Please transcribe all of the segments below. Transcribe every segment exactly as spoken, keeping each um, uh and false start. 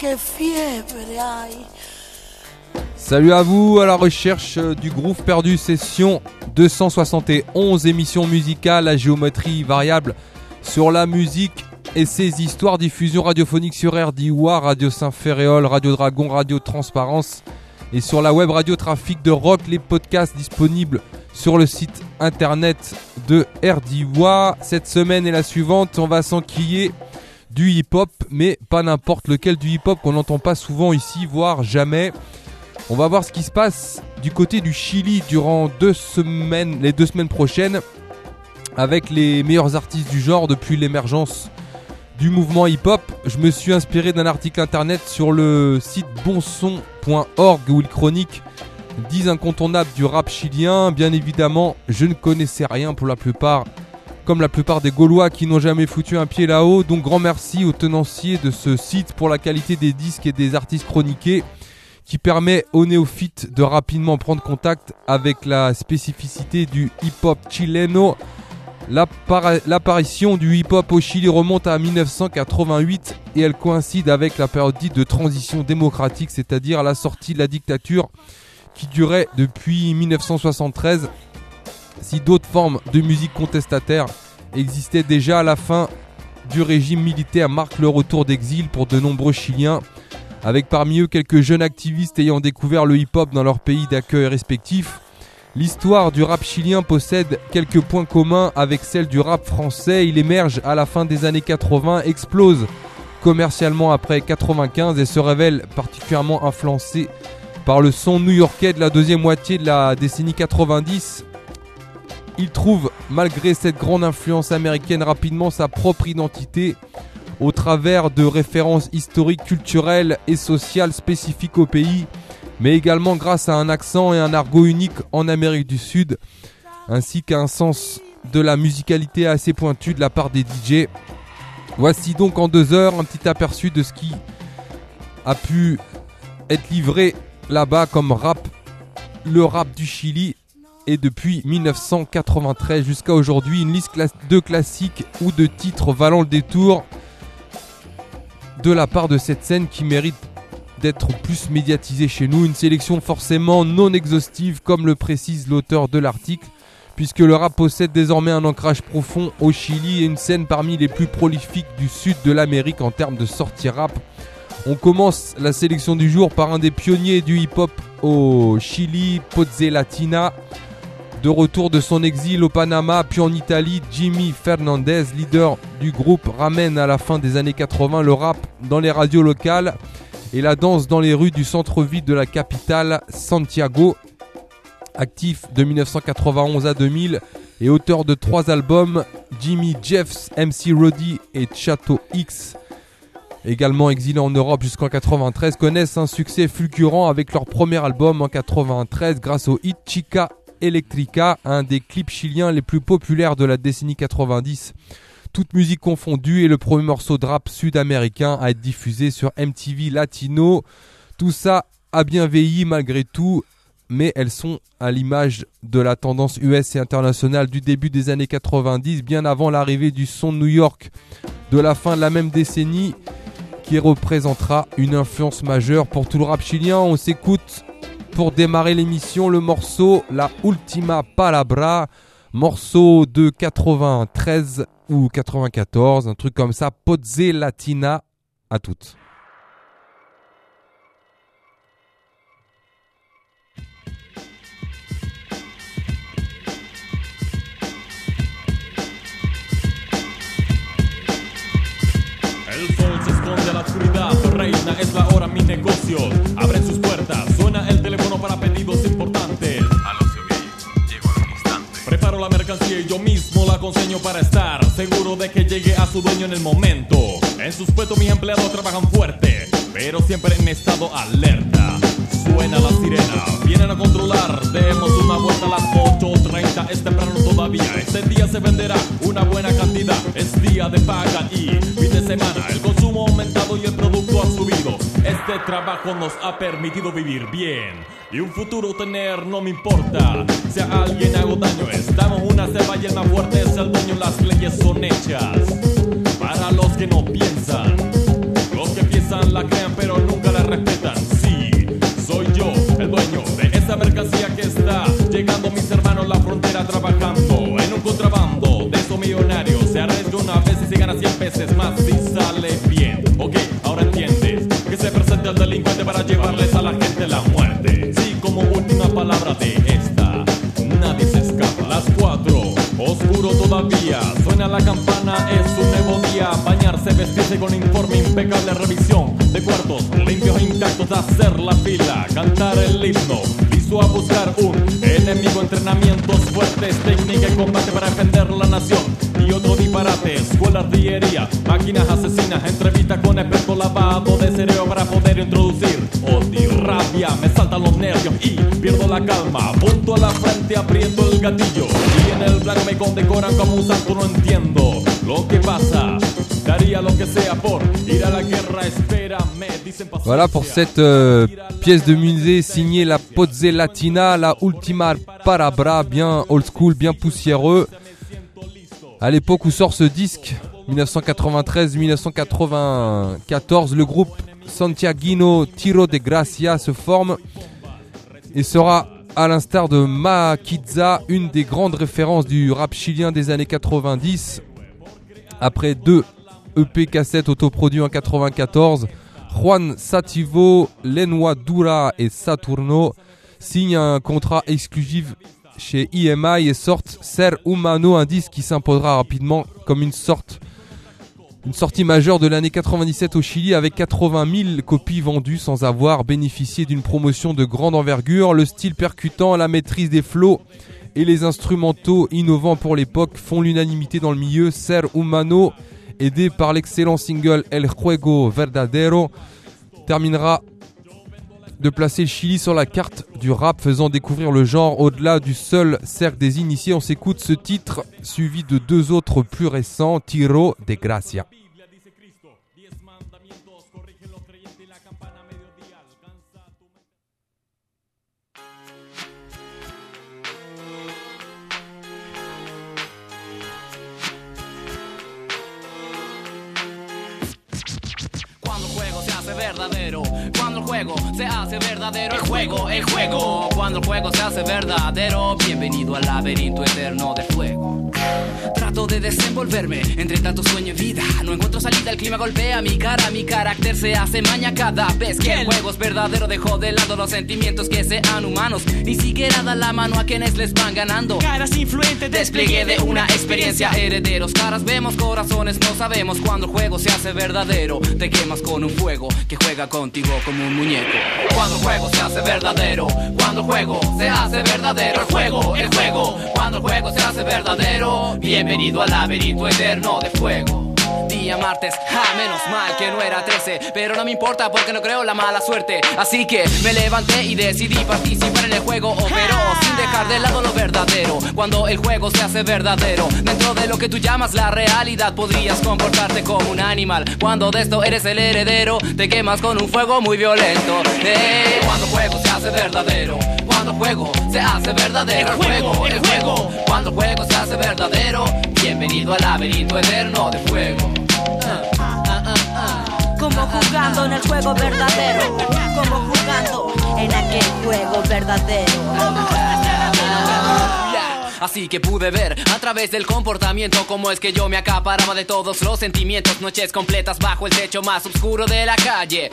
che fiebre hai. Salut à vous, à la recherche du groove perdu, session deux cent soixante et onze, émission musicale à géométrie variable sur la musique et ses histoires, diffusion radiophonique sur R D W A, Radio Saint-Ferréol, Radio Dragon, Radio Transparence et sur la web radio Trafic de Rock, les podcasts disponibles sur le site internet de R D W A. Cette semaine et la suivante, on va s'enquiller du hip-hop, mais pas n'importe lequel, du hip-hop qu'on n'entend pas souvent ici, voire jamais. On va voir ce qui se passe du côté du Chili durant deux semaines, les deux semaines prochaines, avec les meilleurs artistes du genre depuis l'émergence du mouvement hip-hop. Je me suis inspiré d'un article internet sur le site bonson point org où il chronique dix incontournables du rap chilien. Bien évidemment, je ne connaissais rien pour la plupart, comme la plupart des Gaulois qui n'ont jamais foutu un pied là-haut. Donc grand merci aux tenanciers de ce site pour la qualité des disques et des artistes chroniqués, qui permet aux néophytes de rapidement prendre contact avec la spécificité du hip-hop chileno. L'appara- l'apparition du hip-hop au Chili remonte à dix-neuf cent quatre-vingt-huit et elle coïncide avec la période dite de transition démocratique, c'est-à-dire la sortie de la dictature qui durait depuis dix-neuf cent soixante-treize. Si d'autres formes de musique contestataire existaient déjà, à la fin du régime militaire marque le retour d'exil pour de nombreux Chiliens, avec parmi eux quelques jeunes activistes ayant découvert le hip-hop dans leur pays d'accueil respectif. L'histoire du rap chilien possède quelques points communs avec celle du rap français. Il émerge à la fin des années quatre-vingts, explose commercialement après quatre-vingt-quinze et se révèle particulièrement influencé par le son new-yorkais de la deuxième moitié de la décennie quatre-vingt-dix. Il trouve, malgré cette grande influence américaine, rapidement sa propre identité au travers de références historiques, culturelles et sociales spécifiques au pays, mais également grâce à un accent et un argot unique en Amérique du Sud, ainsi qu'à un sens de la musicalité assez pointu de la part des D J. Voici donc en deux heures un petit aperçu de ce qui a pu être livré là-bas comme rap, le rap du Chili. Et depuis dix-neuf cent quatre-vingt-treize jusqu'à aujourd'hui, une liste de classiques ou de titres valant le détour de la part de cette scène qui mérite d'être plus médiatisée chez nous. Une sélection forcément non exhaustive, comme le précise l'auteur de l'article, puisque le rap possède désormais un ancrage profond au Chili et une scène parmi les plus prolifiques du sud de l'Amérique en termes de sorties rap. On commence la sélection du jour par un des pionniers du hip-hop au Chili, Poze Latina. De retour de son exil au Panama puis en Italie, Jimmy Fernandez, leader du groupe, ramène à la fin des années quatre-vingts le rap dans les radios locales et la danse dans les rues du centre-ville de la capitale, Santiago. Actif de dix-neuf cent quatre-vingt-onze à deux mille et auteur de trois albums, Jimmy Jeffs, M C Roddy et Chato X, également exilés en Europe jusqu'en quatre-vingt-treize, connaissent un succès fulgurant avec leur premier album en quatre-vingt-treize grâce au hit Chica Electrica, un des clips chiliens les plus populaires de la décennie quatre-vingt-dix. Toute musique confondue, et le premier morceau de rap sud-américain à être diffusé sur M T V Latino. Tout ça a bien vieilli malgré tout, mais elles sont à l'image de la tendance U S et internationale du début des années quatre-vingt-dix, bien avant l'arrivée du son de New York de la fin de la même décennie, qui représentera une influence majeure pour tout le rap chilien. On s'écoute pour démarrer l'émission le morceau La Última Palabra, morceau de quatre-vingt-treize ou quatre-vingt-quatorze, un truc comme ça, Poze Latina, à toutes. El sol se esconde a la oscuridad, reina, es la hora, mis negocios abren sus puertas, suena el teléfono para pedidos importantes. Aló, Sevilla, llego en un instante. Preparo la mercancía y yo mismo la conseño para estar seguro de que llegue a su dueño en el momento. En sus puestos mis empleados trabajan fuerte, pero siempre en estado alerta. Suena la sirena, vienen a controlar, demos una vuelta a las ocho treinta, es temprano todavía, este día se venderá una buena cantidad, es día de paga y fin de semana, el consumo ha aumentado y el producto ha subido, este trabajo nos ha permitido vivir bien y un futuro tener, no me importa, si a alguien hago daño, estamos una cepa y el más fuerte es el dueño, las leyes son hechas para los que no piensan, los que piensan la crean pero frontera trabajando en un contrabando de esos millonarios. Se arriesga una vez y se gana cien veces más si sale bien. Ok, ahora entiendes que se presenta el delincuente para llevarles a la gente la muerte. Sí, como última palabra de esta, nadie se escapa. Las cuatro, oscuro todavía, suena la campana, es un nuevo día. Bañarse, vestirse con informe impecable, revisión de cuartos limpios e intactos, hacer la fila, cantar el himno, listo a buscar un enemigo, entrenamientos fuertes, técnica y combate para defender la nación. Y otro disparate, escuela, artillería, máquinas asesinas, entrevista con experto, lavado de cerebro para poder introducir odio, rabia, me saltan los nervios y pierdo la calma. Punto a la frente, aprieto el gatillo y en el blanco me condecoran como un santo. No entiendo lo que pasa, daría lo que sea por ir a la guerra, espérame, dicen paciencia. Voilà pour cette euh, pièce de musée signée la Pozze Latina, la Ultima Parabra, bien old school, bien poussiéreux. À l'époque où sort ce disque, dix-neuf cent quatre-vingt-treize dix-neuf cent quatre-vingt-quatorze, le groupe Santiaguino Tiro de Gracia se forme et sera, à l'instar de Maquizza, une des grandes références du rap chilien des années quatre-vingt-dix. Après deux E P cassettes autoproduits en quatre-vingt-quatorze, Juan Sativo, Lenua Dura et Saturno signent un contrat exclusif chez E M I et sortent Ser Humano, un disque qui s'imposera rapidement comme une sorte une sortie majeure de l'année quatre-vingt-dix-sept au Chili, avec quatre-vingt mille copies vendues sans avoir bénéficié d'une promotion de grande envergure. Le style percutant, la maîtrise des flows et les instrumentaux innovants pour l'époque font l'unanimité dans le milieu. Ser Humano, aidé par l'excellent single El Juego Verdadero, terminera de placer le Chili sur la carte du rap, faisant découvrir le genre au-delà du seul cercle des initiés. On s'écoute ce titre, suivi de deux autres plus récents, Tiro de Gracia. Verdadero, cuando el juego se hace verdadero, el juego, el juego, cuando el juego se hace verdadero, bienvenido al laberinto eterno de fuego. Trato de desenvolverme entre tanto sueño y vida, no encuentro salida, el clima golpea mi cara, mi carácter se hace maña cada vez que el juego es verdadero. Dejo de lado los sentimientos que sean humanos, ni siquiera da la mano a quienes les van ganando. Caras influentes, despliegue de una experiencia, herederos, caras vemos, corazones no sabemos. Cuando el juego se hace verdadero, te quemas con un fuego que juega contigo como un muñeco. Cuando el juego se hace verdadero, cuando el juego se hace verdadero, el juego, el juego, cuando el juego se hace verdadero, bienvenido al laberinto eterno de fuego. Día martes, ah, menos mal que no era trece, pero no me importa porque no creo la mala suerte. Así que me levanté y decidí participar en el juego, pero sin dejar de lado lo verdadero. Cuando el juego se hace verdadero, dentro de lo que tú llamas la realidad, podrías comportarte como un animal. Cuando de esto eres el heredero, te quemas con un fuego muy violento. Eh, cuando el juego se hace verdadero, cuando el juego se hace verdadero, el juego, el juego, cuando el juego se hace verdadero, bienvenido al laberinto eterno de fuego. Como jugando en el juego verdadero, como jugando en aquel juego verdadero. Así que pude ver a través del comportamiento cómo es que yo me acaparaba de todos los sentimientos. Noches completas bajo el techo más oscuro de la calle.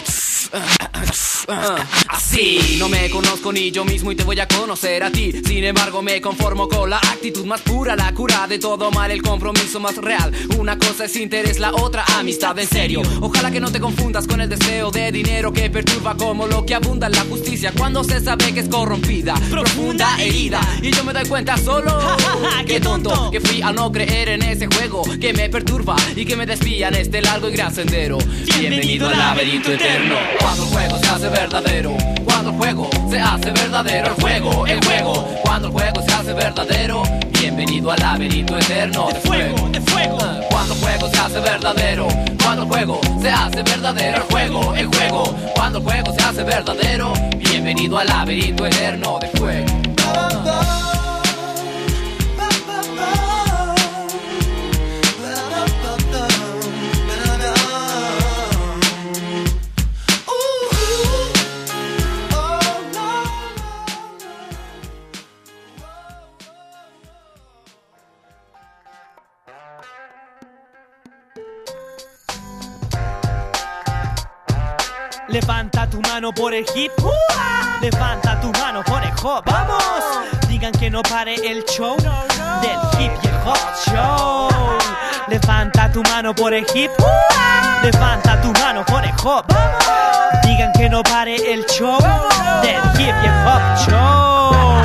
Así no me conozco ni yo mismo y te voy a conocer a ti. Sin embargo me conformo con la actitud más pura, la cura de todo mal, el compromiso más real. Una cosa es interés, la otra amistad en serio. Ojalá que no te confundas con el deseo de dinero que perturba como lo que abunda en la justicia cuando se sabe que es corrompida, profunda herida. Y yo me doy cuenta solo, qué tonto que fui al no creer en ese juego que me perturba y que me desvía en este largo y gran sendero. Bienvenido al laberinto eterno. Cuando el juego se hace verdadero, cuando el juego se hace verdadero, el juego, el juego, cuando el juego se hace verdadero, bienvenido al laberinto eterno de fuego, de fuego. Cuando el juego se hace verdadero, cuando el juego se hace verdadero, el juego, el juego, cuando el juego se hace verdadero, bienvenido al laberinto eterno de fuego. Levanta tu mano por el hip hop. Levanta tu mano por el hop. ¡Vamos! Digan que no pare el show del hip y el hop show. Levanta tu mano por el hip hop. Levanta tu mano por el hop. Digan que no pare el show del hip y el hop show.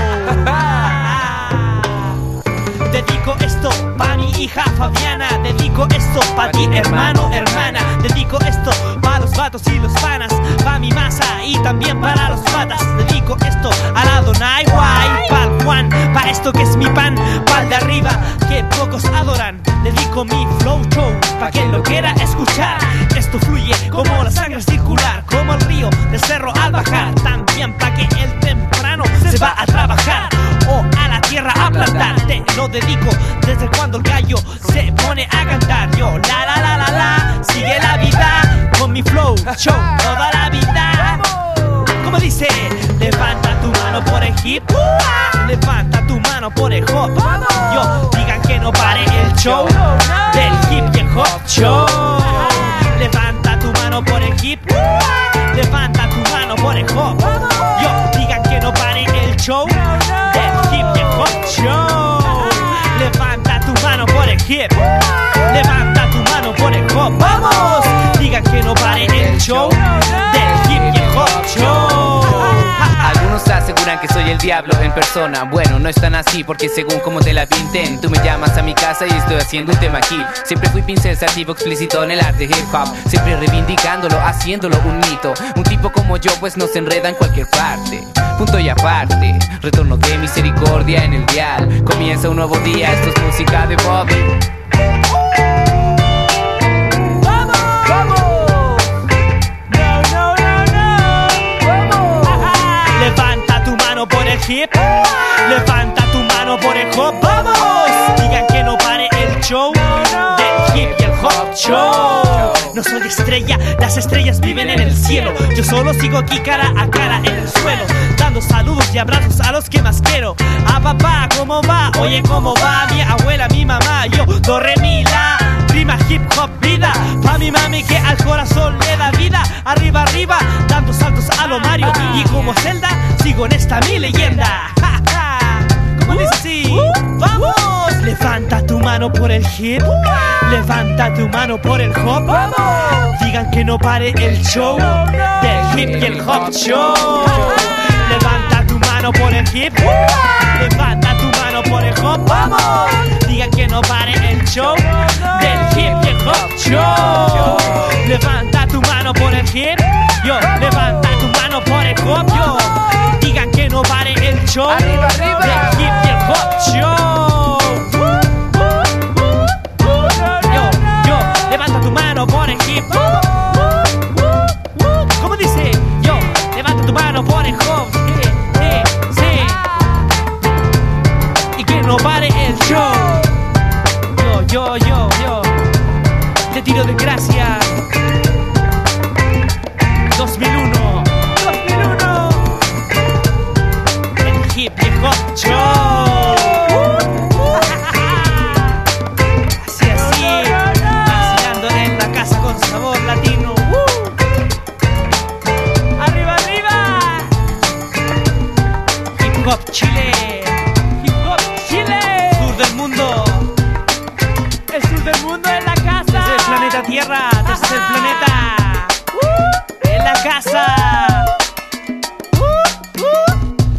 Dedico esto pa' mi hija Fabiana. Dedico esto pa' ti hermano, hermana. Dedico esto pa' los vatos y los panas, pa' mi masa y también para los patas. Dedico esto a la Donai Guay, pa'l Juan, pa' esto que es mi pan, pa'l de arriba que pocos adoran. Dedico mi flow show pa' quien lo quiera escuchar. Esto fluye como la sangre circular, como el río del cerro al bajar. También pa' que el temprano se va a trabajar o a la tierra a plantar. Te lo dedico desde cuando el gallo se pone a cantar. Yo la la la la la, sigue la vida con mi flow show toda la vida. Como dice, levanta tu mano por el hip, levanta tu mano por el hop. Yo, digan que no pare el show del hip y el hop show. Levanta tu mano por el hip, levanta tu mano por el hop. Yo, digan que no pare el show del hip y el hop show. Levanta tu mano por el hip, levanta tu mano por el hop. Vamos, digan que no pare el show del hip y el hop show. Algunos aseguran que soy el diablo en persona. Bueno, no es tan así porque según como te la pinten, tú me llamas a mi casa y estoy haciendo un tema aquí. Siempre fui pensativo, explícito en el arte hip hop, siempre reivindicándolo, haciéndolo un mito. Un tipo como yo pues no se enreda en cualquier parte. Punto y aparte, retorno de misericordia en el dial. Comienza un nuevo día, esto es música de Bobby. Por el hip, levanta tu mano por el hop. Vamos, digan que no pare el show del hip y el hop show. No soy estrella, las estrellas viven en el cielo. Yo solo sigo aquí cara a cara en el suelo, dando saludos y abrazos a los que más quiero. A papá, ¿cómo va? Oye, ¿cómo va? Mi abuela, mi mamá, yo, do, re, mi, la. Prima hip hop vida, pa' mi mami que al corazón le da vida. Arriba, arriba, dando saltos a lo Mario. Y como Zelda, sigo en esta mi leyenda. Ja, ja. Como dice así, vamos. Levanta tu mano por el hip, levanta tu mano por el hop. Digan que no pare el show del hip y el hop show. Levanta tu mano por el hip, levanta tu mano por el hop. Vamos, digan que no pare el show del hip y el hop show. Levanta tu mano por el hip, yo, levanta tu mano por el hop, yo. Digan que no pare el show arriba, arriba. Del hip y el hop show. Yo, yo, levanta tu mano por el hip. ¿Cómo dice? Yo, levanta tu mano por el hop. No pare el show. Yo, yo, yo, yo. Te tiro de gracia. dos mil uno. dos mil uno. El hip y el hop show. Así, así. Vacilando en la casa con sabor latino. Arriba, arriba. Hip hop Chile. Tierra, desde el planeta, uh, en la casa. Uh, uh.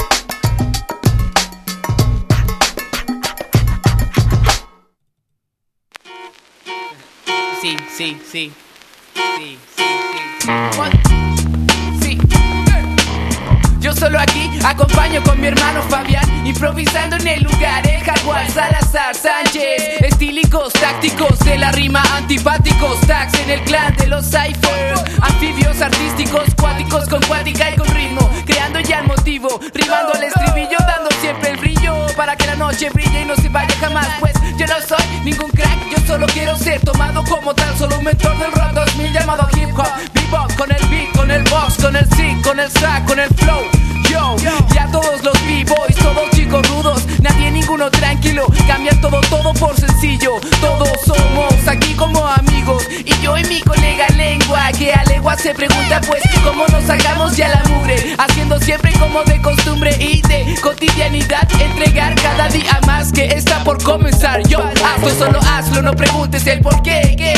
Sí, sí, sí, sí, sí, sí. Sí. Yo solo aquí acompaño con mi hermano Fabián, improvisando en el lugar, el Jaguar, Salazar, Sánchez. Estílicos, tácticos, de la rima antipáticos. Tags en el clan de los cyphers. Anfibios artísticos, cuáticos con cuática y con ritmo. Creando ya el motivo, rimando el estribillo, dando siempre el brillo para que la noche brille y no se vaya jamás. Pues yo no soy ningún crack, yo solo quiero ser tomado como tal. Solo un mentor del rap dos mil llamado hip hop. Bebop, con el beat, con el box, con el sync, con el sack, con el flow. Yo, ya todos los b-boys, todos chicos rudos, nadie ninguno tranquilo, cambian todo, todo por sencillo. Todos somos aquí como amigos, y yo y mi colega lengua, que a legua se pregunta pues cómo nos sacamos ya la mugre, haciendo siempre como de costumbre y de cotidianidad, entregar cada día más que está por comenzar. Yo hazlo, solo hazlo, no preguntes el por qué, ¿qué?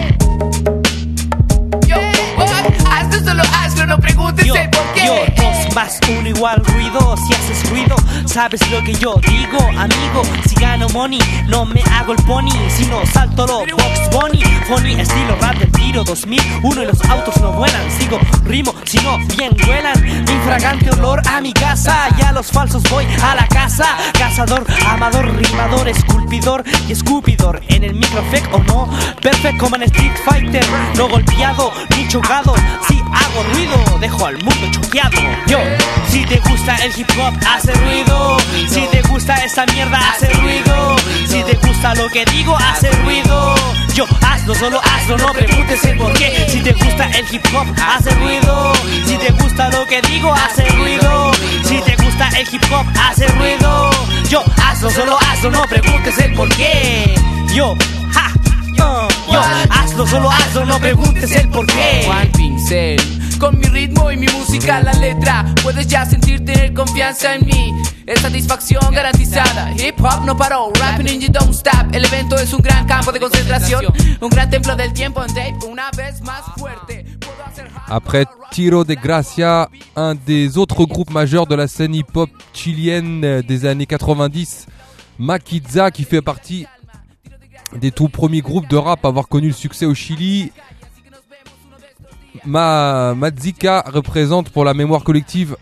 Yo, oh, hazlo, solo hazlo, no preguntes yo, el por qué. Yo, dos más uno igual ruido. Si haces ruido, sabes lo que yo digo, amigo. Si gano money, no me hago el pony, sino salto lo Box Bunny. Funny estilo rap del tiro dos mil uno y los autos no vuelan. Sigo rimo, si no bien vuelan. Mi fragante olor a mi casa. Ya los falsos voy a la casa. Cazador, amador, rimador, esculpidor y escupidor. En el micro fake o no, perfect como en Street Fighter. No golpeado ni chocado. Si hago ruido, dejo al mundo choqueado. Yo, si te gusta el hip hop, hace ruido. Si te gusta esa mierda, hace ruido. Si te gusta lo que digo, hace ruido. Yo, hazlo, solo hazlo, no preguntes el por qué. Si te gusta el hip hop, hace ruido. Si te gusta lo que digo, hace ruido. Si te gusta el hip hop, hace ruido. Yo, hazlo, solo hazlo, no preguntes el por qué. Yo, ja, yo, yo, hazlo, solo hazlo, no preguntes el por qué. Juan Pincel, con mi ritmo y mi música, la letra, puedes ya sentir tener confianza en mí. Es satisfacción garantizada. Hip hop no paró, rapping and you don't stop. El evento es un gran campo de concentración, un gran templo del tiempo en tape, una vez más fuerte. Après Tiro de Gracia, un des autres groupes majeurs de la scène hip-hop chilienne des années quatre-vingt-dix, Maquizza, qui fait partie des tout premiers groupes de rap à avoir connu le succès au Chili. Ma Mazika représente pour la mémoire collective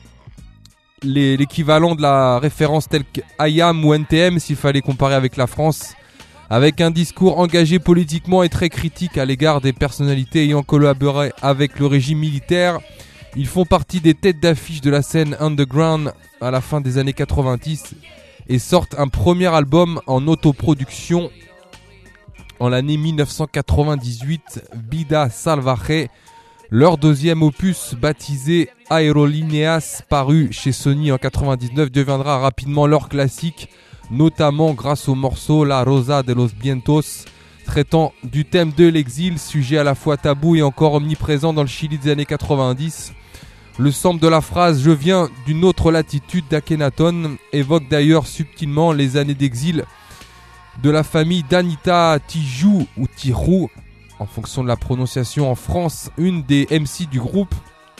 les, l'équivalent de la référence telle que I A M ou N T M s'il fallait comparer avec la France, avec un discours engagé politiquement et très critique à l'égard des personnalités ayant collaboré avec le régime militaire. Ils font partie des têtes d'affiche de la scène underground à la fin des années quatre-vingt-dix et sortent un premier album en autoproduction en l'année dix-neuf cent quatre-vingt-dix-huit, Vida Salvaje. Leur deuxième opus, baptisé Aerolíneas, paru chez Sony en quatre-vingt-dix-neuf, deviendra rapidement leur classique, notamment grâce au morceau La Rosa de los Vientos, traitant du thème de l'exil, sujet à la fois tabou et encore omniprésent dans le Chili des années quatre-vingt-dix. Le sample de la phrase « Je viens d'une autre latitude » d'Akhenaton évoque d'ailleurs subtilement les années d'exil de la famille d'Anita Tijoux ou Tijoux, en fonction de la prononciation en France, une des M C du groupe.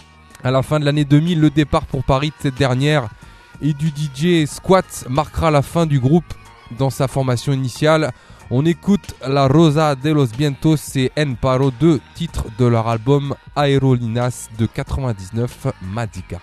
À la fin de l'année deux mille, le départ pour Paris de cette dernière et du D J Squat marquera la fin du groupe dans sa formation initiale. On écoute La Rosa de los Vientos et En Paro, deux titres de leur album Aerolíneas de quatre-vingt-dix-neuf, Mazika.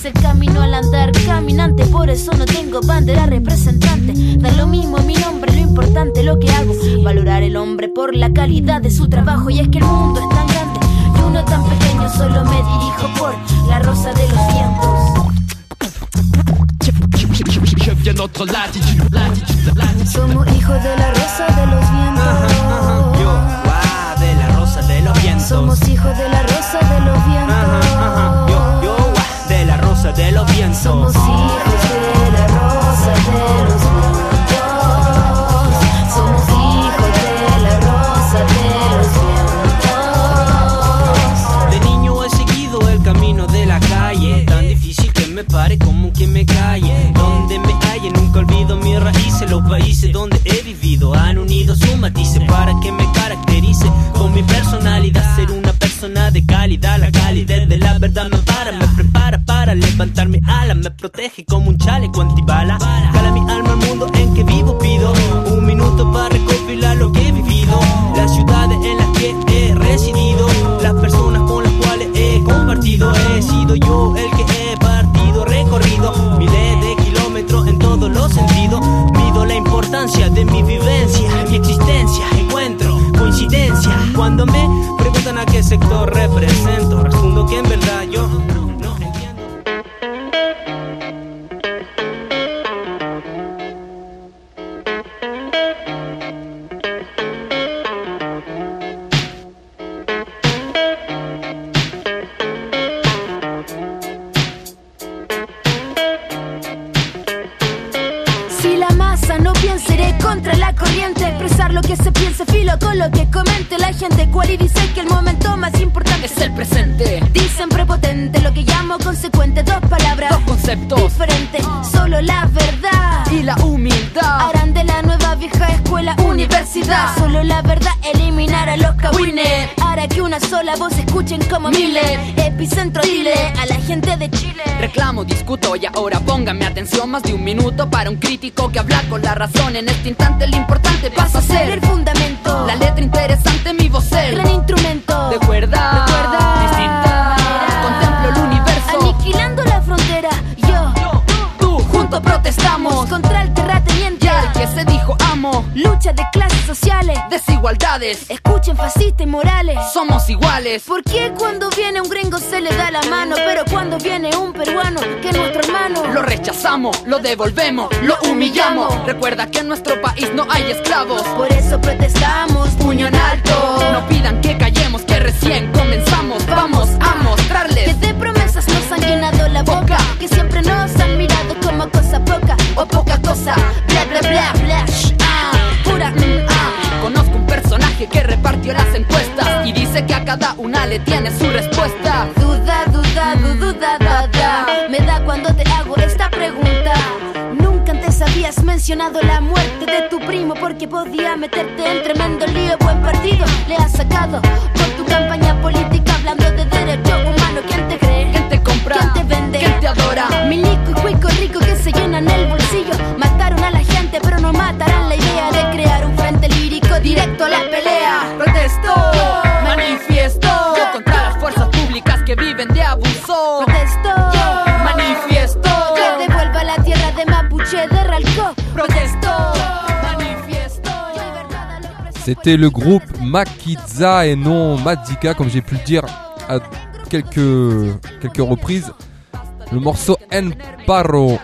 Caminante, por eso no tengo bandera representante. Da lo mismo mi nombre, lo importante lo que hago. Valorar el hombre por la calidad de su trabajo. Y es que el mundo es tan grande y uno tan pequeño. Solo me dirijo por la rosa de los vientos. Somos hijos de la rosa de los vientos. Yo, wow, de la rosa de los vientos. Somos hijos de la rosa de los vientos. Yo, yo, wow, de la rosa de los vientos. Somos hijos de la rosa de los vientos. Somos hijos de la rosa de los vientos. De niño he seguido el camino de la calle, tan difícil que me pare como que me calle. Donde me halle nunca olvido mis raíces. Los países donde he vivido han unido sus matices para que me caracterice con mi personalidad. Ser una persona de calidad, la calidez de la verdad me para, me prepara para levantar mi ala, me protege como un chaleco antibala. Cala mi alma al mundo en que vivo, pido un minuto para recopilar lo que he vivido, las ciudades en las que he residido, las personas con las cuales he compartido. He sido yo el que he partido, recorrido miles de kilómetros en todos los sentidos. Mido la importancia de mi vivencia, mi existencia, encuentro coincidencia. Cuando me preguntan a qué sector represento, respondo que en verdad yo no entiendo. Si la masa no piensa, iré contra la corriente. Expresar lo que se piense, filo con lo que comente la gente. Cual y dice que el momento más importante Es el presente. Dicen prepotente, lo que llamo consecuente. Dos palabras, Dos conceptos. diferentes, solo la verdad. Y la humildad. Harán de la nueva vieja escuela universidad. Solo la verdad eliminar a los cagüines. Hará que una sola voz escuchen como miles. Epicentro dile a la gente de Chile. Reclamo, discuto y ahora pónganme atención. Más de un minuto para un crítico que habla con la razón. En este instante lo importante pasa a ser el fundamento, la letra interesante, mi vocer. gran instrumento. De cuerda, Recuerda. distinta. Contemplo el universo. Aniquilando la frontera. Yo, Tú, juntos protestamos contra el terrateniente. y al que se dijo amo. Lucha de clases sociales. Desigualdades, Escuchen fascistas y morales. somos iguales. ¿Por qué cuando viene un gringo se le da la mano? Pero cuando viene un peruano, que es nuestro hermano, Lo rechazamos, lo devolvemos, lo humillamos. Recuerda que en nuestro país no hay esclavos. por eso protestamos, Puño en alto, no pidan que callemos, que recién comenzamos. Vamos a que mostrarles de promesas nos han llenado la boca, que siempre nos han mirado como cosa poca o poca cosa. Bla bla bla bla, sh, ah, pura mm, ah. Conozco un personaje que repartió las encuestas y dice que a cada una le tiene su respuesta. Duda, duda, du, duda, da, da. Me da cuando te hago esta pregunta. Nunca antes habías mencionado la muerte de tu primo, porque podía meterte en tremendo lío. Buen partido le has sacado por tu campaña política, hablando de derecho humano. ¿Quién te cree? ¿Quién te compra? ¿Quién te vende? ¿Quién te adora? Milico y cuico rico que se llenan el bolsillo. Mataron a la gente, pero no matarán la idea de crear un frente lírico directo a la pelea. Protesto, manifiesto contra las fuerzas públicas que viven de abuso. Protesto, Manifiesto, que devuelva la tierra de Mapuche, de Ralco. protesto, manifiesto. C'était le groupe Makidza et non Madzika, comme j'ai pu le dire à quelques, quelques reprises. Le morceau Enparo.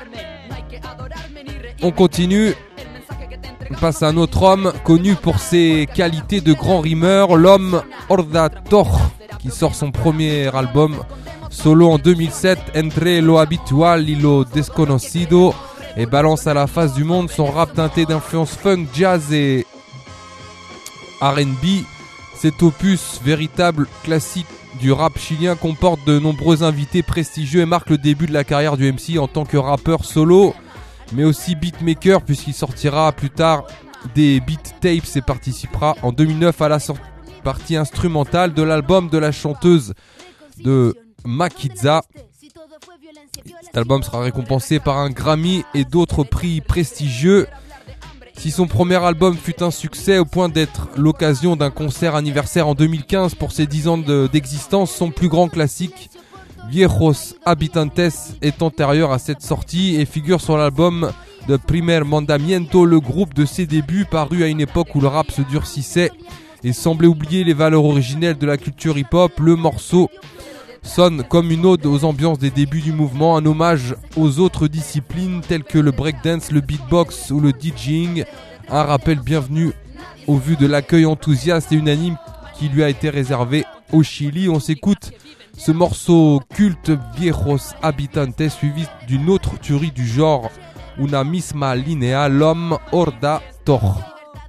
On continue. On passe à un autre homme connu pour ses qualités de grand rimeur, l'homme Ordator, qui sort son premier album solo en deux mille sept, Entre lo habitual y lo desconocido, et balance à la face du monde son rap teinté d'influence funk, jazz et R and B. Cet opus, véritable classique du rap chilien, comporte de nombreux invités prestigieux et marque le début de la carrière du M C en tant que rappeur solo, mais aussi beatmaker, puisqu'il sortira plus tard des beat tapes et participera en deux mille neuf à la sortie partie instrumentale de l'album de la chanteuse de Makidza. Cet album sera récompensé par un Grammy et d'autres prix prestigieux. Si son premier album fut un succès au point d'être l'occasion d'un concert anniversaire en deux mille quinze pour ses dix ans de, d'existence, son plus grand classique, Viejos Habitantes, est antérieur à cette sortie et figure sur l'album de Primer Mandamiento, le groupe de ses débuts paru à une époque où le rap se durcissait et semblait oublier les valeurs originelles de la culture hip-hop. Le morceau sonne comme une ode aux ambiances des débuts du mouvement, un hommage aux autres disciplines telles que le breakdance, le beatbox ou le DJing, un rappel bienvenu au vu de l'accueil enthousiaste et unanime qui lui a été réservé au Chili. On s'écoute ce morceau culte, Viejos Habitantes, suivi d'une autre tuerie du genre, Una Misma Linea, l'homme Horda Tor.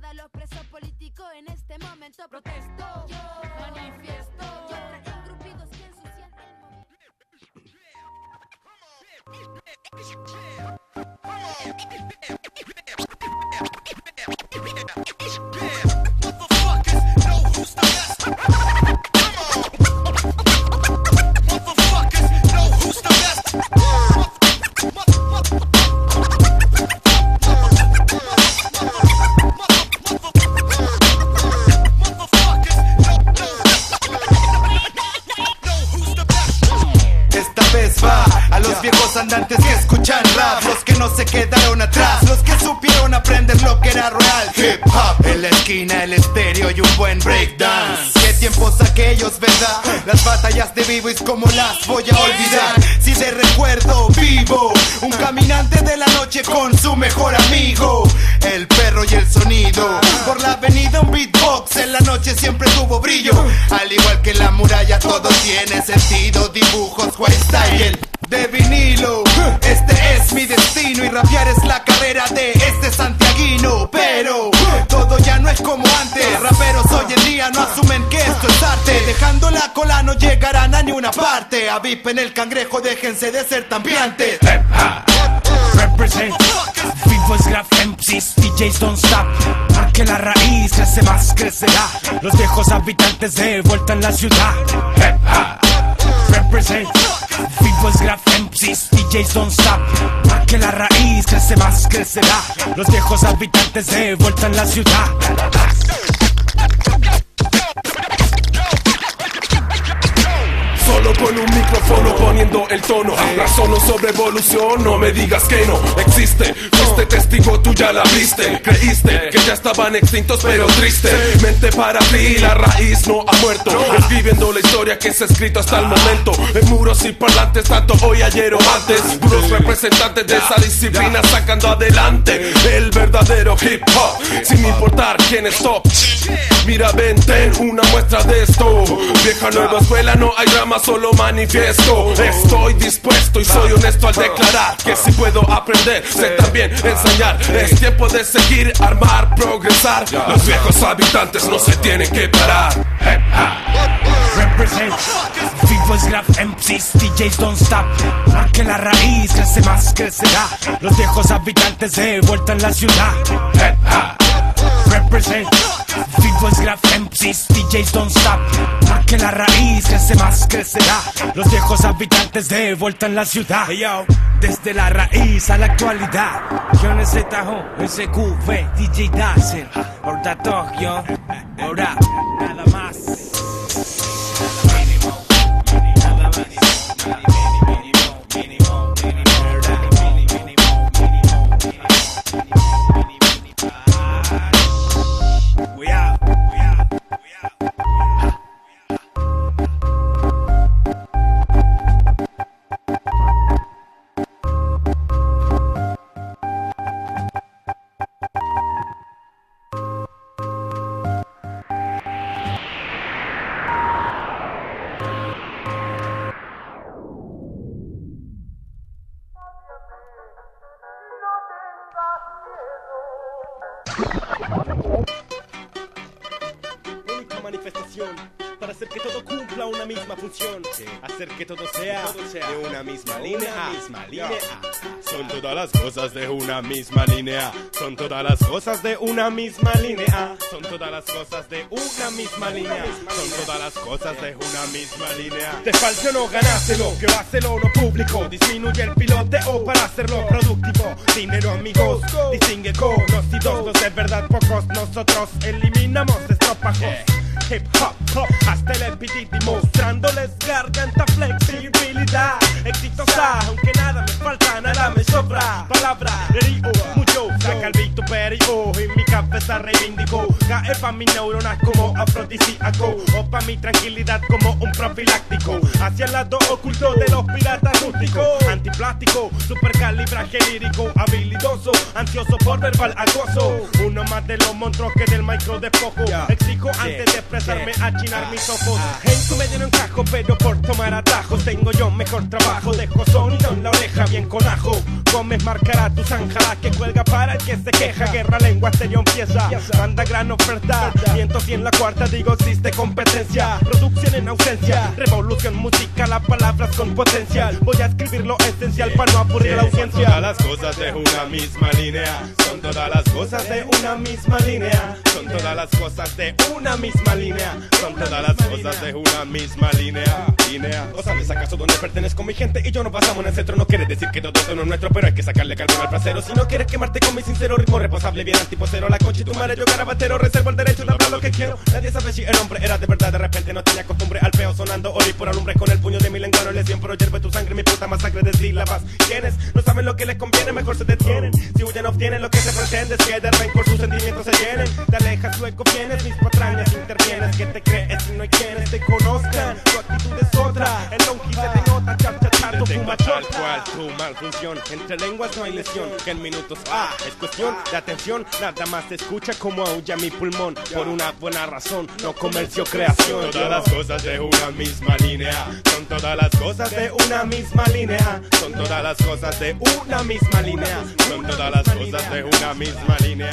Andantes que escuchan rap, los que no se quedaron atrás, los que supieron aprender lo que era real. Hip hop, en la esquina el estéreo y un buen breakdance. Qué tiempos aquellos, ¿verdad? Las batallas de B-boys como las voy a olvidar. Si de recuerdo vivo, un caminante de la noche con su mejor amigo, el perro y el sonido. Por la avenida un beatbox, en la noche siempre tuvo brillo. Al igual que la muralla todo tiene sentido. Dibujos, white style de vinilo, este es mi destino y rapear es la carrera de este santiaguino. Pero todo ya no es como antes, raperos hoy en día no asumen que esto es arte. Dejando la cola no llegarán a ni una parte, avipen el cangrejo, déjense de ser tan piantes. Represent, Vivos Graph M Cs, D Js don't stop. Porque la raíz crece más, crecerá. Los viejos habitantes de vuelta en la ciudad. Represent, Vivos Graph M Cs, D Js don't stop. Porque la raíz crece más, crecerá. Los viejos habitantes de vuelta en la ciudad. Solo con un micrófono poniendo el tono, razono sobre evolución, no me digas que no existe. Fuiste testigo, tú ya la viste. Creíste que ya estaban extintos pero tristemente para ti la raíz no ha muerto. Escribiendo la historia que se ha escrito hasta el momento, en muros y parlantes tanto hoy, ayer o antes. Duros representantes de esa disciplina sacando adelante el verdadero hip hop, sin importar quién es top. Mira, ven, ten una muestra de esto. Vieja nueva escuela, no hay drama, solo manifiesto. Estoy dispuesto y soy honesto al declarar que si puedo aprender, sé también enseñar. Es tiempo de seguir, armar, progresar. Los viejos habitantes no se tienen que parar. Represent, Vivos Graph M Cs, D Js don't stop. Porque la raíz crece más, crecerá. Los viejos habitantes de vuelta en la ciudad. Represent, Vivos Graph M Cs, D Js don't stop. Porque la raíz crece más, crecerá. Los viejos habitantes de vuelta en la ciudad. Hey yo, desde la raíz a la actualidad. Yo en ese tajo, ese Q V, D J Dancing, Horda Tokyo, ahora nada más. Única manifestación para hacer que todo cumpla una misma función, sí. Hacer que todo sea, todo sea de una misma de línea, una misma línea. Son todas las cosas de una misma línea. Son todas las cosas de una misma línea. Son todas las cosas de una misma línea. Son todas las cosas de una misma línea. Te falta no ganáselo, que va a hacerlo no público. Disminuye el piloteo para hacerlo productivo. Dinero amigos, distingue conocidos. Los de verdad pocos, nosotros eliminamos estropajos. Hip hop, hop, hasta el epiditi mostrándoles garganta, flexibilidad exitosa, aunque nada me falta, nada me sobra. Palabra, río, es pa' mis neuronas como afrodisíaco, o pa' mi tranquilidad como un profiláctico, hacia el lado oculto de los piratas rústicos, antiplástico, supercalibrajelírico, habilidoso, ansioso por verbal acoso, uno más de los monstruos que del micro despojo, exijo antes de expresarme a chinar mis ojos, en tu medio no encajo, pero por tomar atajos tengo yo mejor trabajo, dejo sonido en la oreja bien con ajo, Gómez marcará tu zanja que cuelga para el que se queja, guerra lengua serio empieza, manda gran oferta, vientos y en la cuarta digo existe competencia, producción en ausencia, revolución música, las palabras con potencial, voy a escribir lo esencial para no aburrir a la audiencia. Son todas las cosas de una misma línea, son todas las cosas de una misma línea, son todas las cosas de una misma línea, son todas las cosas de una misma línea, línea. ¿O sabes acaso dónde pertenezco mi gente y yo no pasamos en el centro? No quiere decir que todo esto no es nuestro, pero hay que sacarle carbón al trasero. Si no quieres quemarte con mi sincero ritmo responsable, bien antiposero, la concha y tu madre, yo garabatero, reservo el derecho de hablar lo que quiero. Nadie sabe si el hombre era de verdad, de repente no tenía costumbre al feo sonando ori por alumbre con el puño de mi lengua, no le siempre hierve tu sangre, mi puta masacre de sílabas. ¿Quiénes no saben lo que les conviene? Mejor se detienen. Si huyen no obtienen lo que se pretende, es que de rencor sus sentimientos se llenen. Te alejas, luego vienes, mis patrañas intervienes. Que te crees si no hay quienes te conozcan? Tu actitud es otra, el longi se te nota, char, char, char, tu fuma tal cual tu malfunción, entre lenguas no hay lesión, que en minutos ah, es cuestión de atención, nada más se escucha como aúlla mi pulmón, por una buena razón, no comercio creación. Son todas las cosas de una misma línea, son todas las cosas de una misma línea, son todas las cosas de una misma línea, son todas las cosas de una misma línea.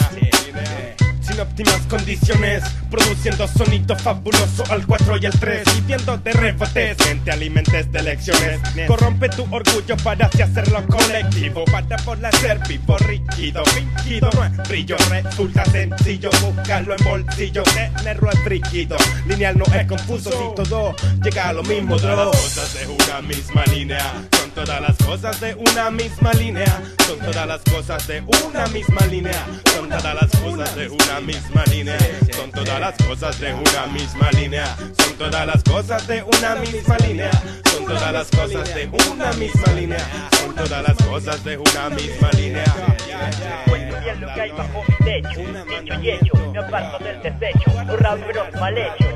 Sin óptimas condiciones, produciendo sonido fabuloso al cuatro y al tres, viviendo de rebotes, mente alimentes de lecciones, corrompe tu orgullo para así hacerlo colectivo, para por ser vivo rígido, fingido no es brillo, resulta sencillo, buscarlo en bolsillo, tenerlo es rígido, lineal no es confuso, si todo llega a lo mismo, todas las cosas de una misma línea, son todas las cosas de una misma línea, son todas las cosas de una misma línea, son todas las cosas de una misma línea, son todas las cosas de una misma línea, son todas las cosas de una misma línea, son todas las cosas de una misma línea, son todas las cosas de una misma línea. Cuento bien lo que hay bajo mi techo, dicho y hecho, me aparto del desecho, un rapero mal hecho.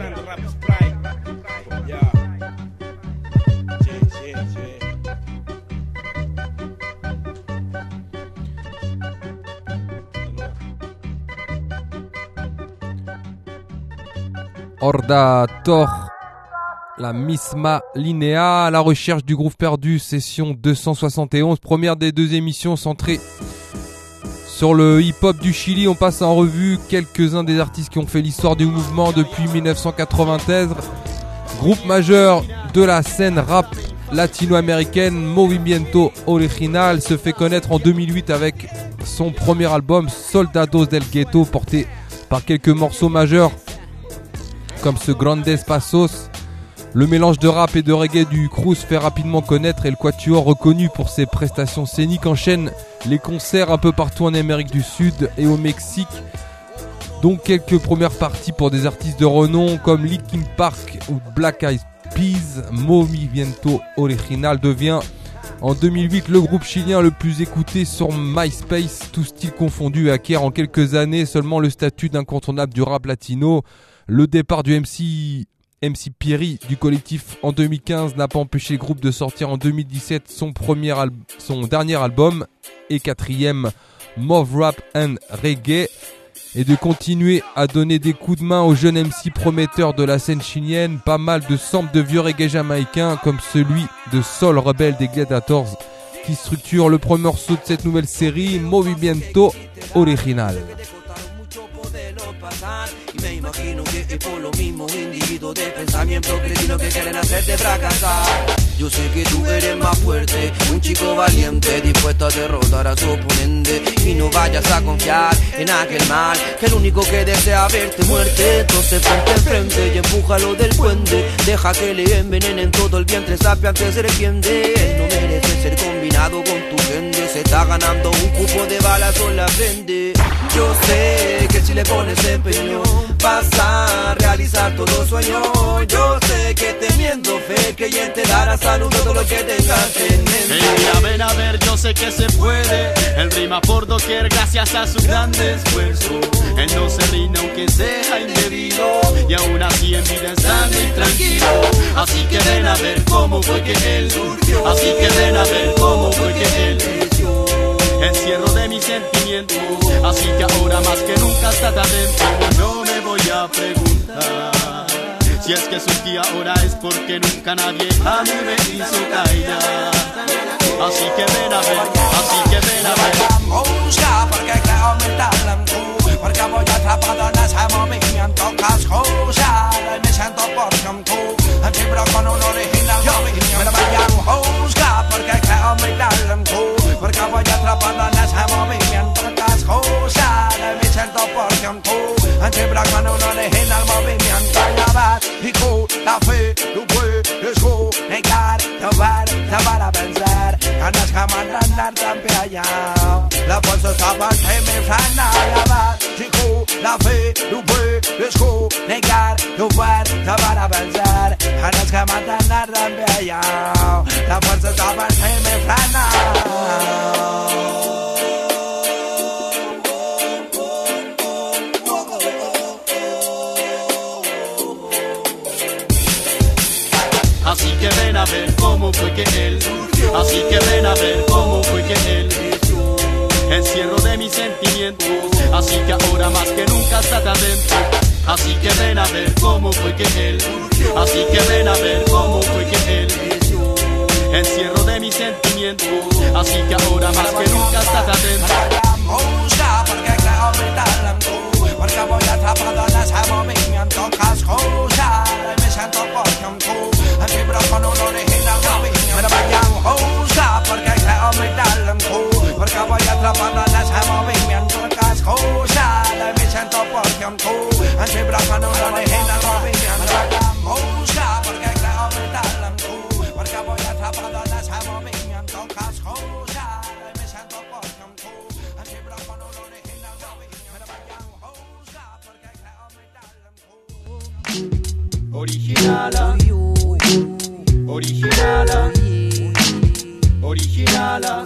Horda Tor, la misma linéa, à la recherche du groove perdu, session deux cent soixante et onze, première des deux émissions centrée sur le hip-hop du Chili. On passe en revue quelques-uns des artistes qui ont fait l'histoire du mouvement depuis dix-neuf cent quatre-vingt-treize. Groupe majeur de la scène rap latino-américaine, Movimiento Original se fait connaître en deux mille huit avec son premier album Soldados del Ghetto, porté par quelques morceaux majeurs comme ce Grandes Pasos. Le mélange de rap et de reggae du Cruz fait rapidement connaître et le quatuor, reconnu pour ses prestations scéniques, enchaîne les concerts un peu partout en Amérique du Sud et au Mexique. Donc quelques premières parties pour des artistes de renom comme Linkin Park ou Black Eyed Peas. Movimiento Original devient en deux mille huit le groupe chilien le plus écouté sur MySpace, tout style confondu, et acquiert en quelques années seulement le statut d'incontournable du rap latino. Le départ du M C, M C Pierry du collectif en deux mille quinze n'a pas empêché le groupe de sortir en deux mille dix-sept son, premier al- son dernier album et quatrième Move Rap and Reggae, et de continuer à donner des coups de main aux jeunes M C prometteurs de la scène chilienne. Pas mal de samples de vieux reggae jamaïcains comme celui de Soul Rebel des Gladiators qui structure le premier morceau de cette nouvelle série, Movimiento Original. Y me imagino que es por lo mismo individuos de pensamiento cretino que quieren hacerte fracasar. Yo sé que tú eres más fuerte, un chico valiente, dispuesto a derrotar a su oponente. Y no vayas a confiar en aquel mal, que el único que desea verte muerte. Entonces ponte enfrente y empújalo del puente. Deja que le envenenen todo el vientre sapiante serpiente. Él no merece ser combinado con tu gente. Se está ganando un cupo de balas en la frente. Yo sé que si le pones empeño vas a realizar realizar todo sueño. Yo sé que te miento, fe creyente, dará salud todo lo que tengas en mente. Ella, ven a ver, yo sé que se puede. Él rima por doquier gracias a su gran esfuerzo. Él no se rinde aunque sea indebido, y aún así en vida está muy tranquilo. Así que ven a ver cómo fue que él surgió. Así que ven a ver cómo fue que él surgió. Encierro de mis sentimientos, así que ahora más que nunca está atento. No me voy a preguntar si es que surgí ahora es porque nunca nadie a mí me hizo callar. Así que ven a ver, así que ven a ver. Busca porque creo mi talento, porque voy atrapado en ese movimiento cascosa. Y me siento por tú, en fibra con un original movimiento. Me vayan a buscar porque creo mi talento, porque voy atrapado en ese movimiento cascosa. Y me siento por tú, en fibra con un original movimiento. Ya vas, y tú, la fe, tú puedes negar, te van, te van a vencer. Ganas jamás de andar tan pillado. La fuerza está parte mi frana. Ya vas, chico, la fe, tú puedes negar, tu ver, te van a vencer. Ganas jamás de andar tan pillado. La fuerza está parte mi frana. Así que ven a ver cómo fue que él surgió. Así que ven a ver cómo fue que él surgió. Encierro de mis sentimientos, así que ahora más que nunca está adentro. Así que ven a ver cómo fue que él surgió. Así que ven a ver cómo fue que él surgió. Encierro de mis sentimientos, así que ahora más que nunca está adentro. Busca porque creo mi talento, porque voy atrapado en ese movimiento cascosa. Y me siento por tú, en fibra con un original movimiento. Me vayan a buscar porque creo mi talento, porque voy atrapado en ese movimiento cascosa. Y me siento por tú, en fibra con un original movimiento. Me vayan a buscar porque creo mi talento, porque voy atrapado en ese movimiento cascosa. Y me siento por tú, en fibra con un original movimiento. Me vayan a buscar porque creo mi talento. Originala, originala, originala.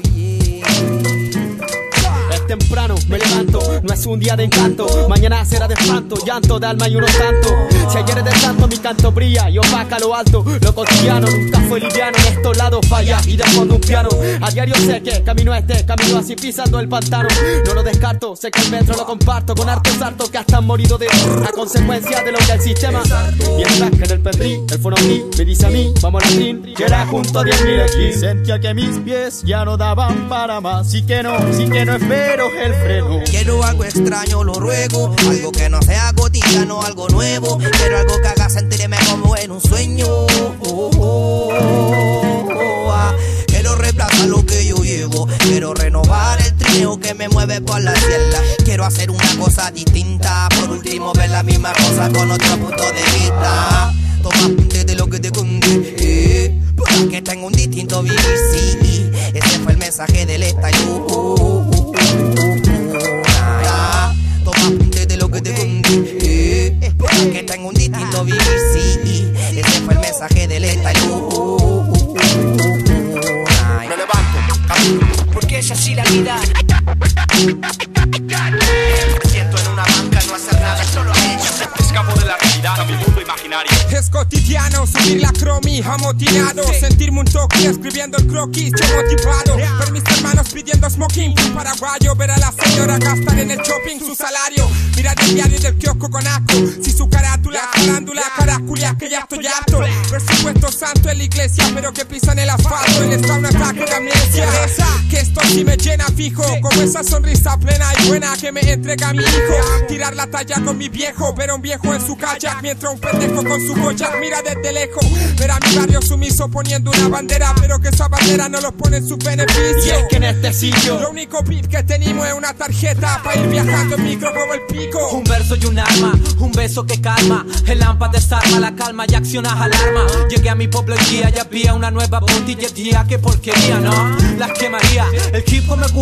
Es temprano, me levanto, no es un día de encanto. Mañana será de espanto, llanto de alma y unos tantos. Si ayer es de santo, mi canto brilla y opaca lo alto. Lo cotidiano nunca fue liviano, en estos lados falla y de fondo un piano. A diario sé que camino este, camino así pisando el pantano. No lo descarto, sé que el metro lo comparto con hartos hartos que hasta han morido de a consecuencia de lo que el sistema. Mientras que en el Petri, el Fonoví me dice a mí, vamos al ring, que era junto a diez mil aquí. Sentía que mis pies ya no daban para más. Sí que no, sí que no espero el freno. Quiero algo extraño, lo ruego. Algo que no sea cotidiano, algo nuevo. Quiero algo que haga sentirme como en un sueño. Oh, oh, oh, oh, ah. Quiero reemplazar lo que yo llevo. Quiero renovar el trineo que me mueve por la sierra. Quiero hacer una cosa distinta. Por último ver la misma cosa con otro punto de vista. Toma apunte de lo que te conté, eh, porque tengo un distinto vivir, sí. Ese fue el mensaje del estallido. Oh, oh, oh, ah, toma apunte de lo que te conté, eh, porque tengo un distinto vivir, sí. Ese fue el mensaje del estallido. Oh, oh, oh, ah, me levanto, camino, porque es así la vida. Me siento en una banca, no hacer nada, solo he hecho. Escapo de la realidad a mi mundo imaginario. Es cotidiano subir la cromi amotinado, sí. Sentirme un toque escribiendo el croquis, yo motivado. Yeah. Ver mis hermanos pidiendo smoking, un paraguayo. Ver a la señora gastar en el shopping su salario. Mirar el diario del kiosco con asco. Si su carátula, farándula, caraculia, que ya estoy harto. Ver su puesto santo en la iglesia, pero que pisan el asfalto. Él está un ataque de amnesia. Que esto sí me llena fijo, como esa sonrisa plena y buena que me entrega mi hijo. Tirar la talla con mi viejo, ver a un viejo en su kayak, mientras un pendejo con su Kojak mira desde lejos. Ver a mi barrio sumiso poniendo una bandera, pero que esa bandera no los pone en su beneficio. Y es que en este sitio lo único pip que tenemos es una tarjeta para ir viajando en micro como el pico. Un verso y un arma, un beso que calma. El lámpara desarma la calma y accionas alarma. Llegué a mi pueblo el día y había una nueva botella. Día que porquería, ¿no? Las quemaría. El hip hop me gusta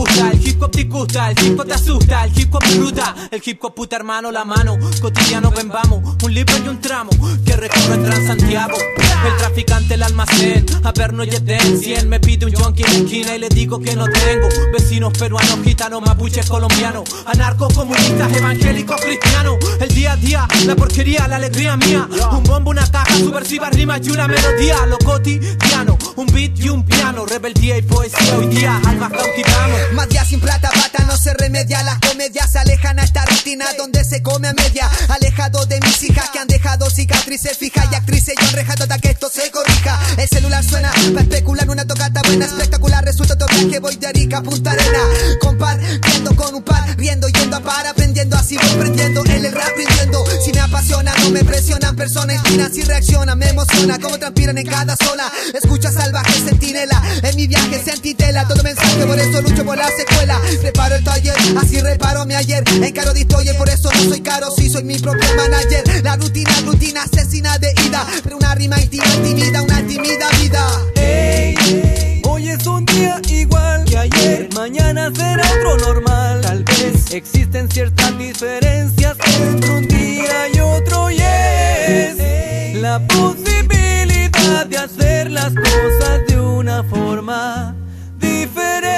gusta, el hip hop te gusta, el hip hop te asusta, el hip hop bruta, el hip hop puta hermano, la mano, cotidiano ven vamos, un libro y un tramo, que recorre Transantiago, el traficante el almacén, a ver no yeten, cien me pide un junkie en la esquina y le digo que no tengo, vecinos peruanos, gitanos, mapuches, colombianos, anarcos, comunistas, evangélicos, cristianos, el día a día, la porquería, la alegría mía, un bombo, una caja, subversiva, rimas y una melodía, lo cotidiano, un beat y un piano, rebeldía y poesía, hoy día almas cautivamos. Más días sin plata, pata no se remedia, las comedias se alejan a esta rutina donde se come a media, alejado de mis hijas que han dejado cicatrices fijas y actrices, yo enrejado hasta que esto se corrija, el celular suena para especular una tocata buena, espectacular, resulta todo viaje, voy de Arica a Punta Arena, compartiendo con un par, riendo, yendo a par, aprendiendo, así voy prendiendo, en el rap rindiendo, si me apasiona, no me presionan, personas inspiran, si reaccionan, me emociona, como transpiran en cada zona, escucha salvaje, sentinela, en mi viaje sentitela, todo mensaje, por eso lucho por la secuela, preparo el taller, así reparo mi ayer, encaro destroyer, por eso no soy caro, si soy mi propio manager, la rutina, rutina asesina de ida, pero una rima intima, intimida, una tímida vida. Hey, hey, hoy es un día igual que ayer, mañana será otro normal, tal vez existen ciertas diferencias entre un día y otro, y es la posibilidad de hacer las cosas de una forma diferente.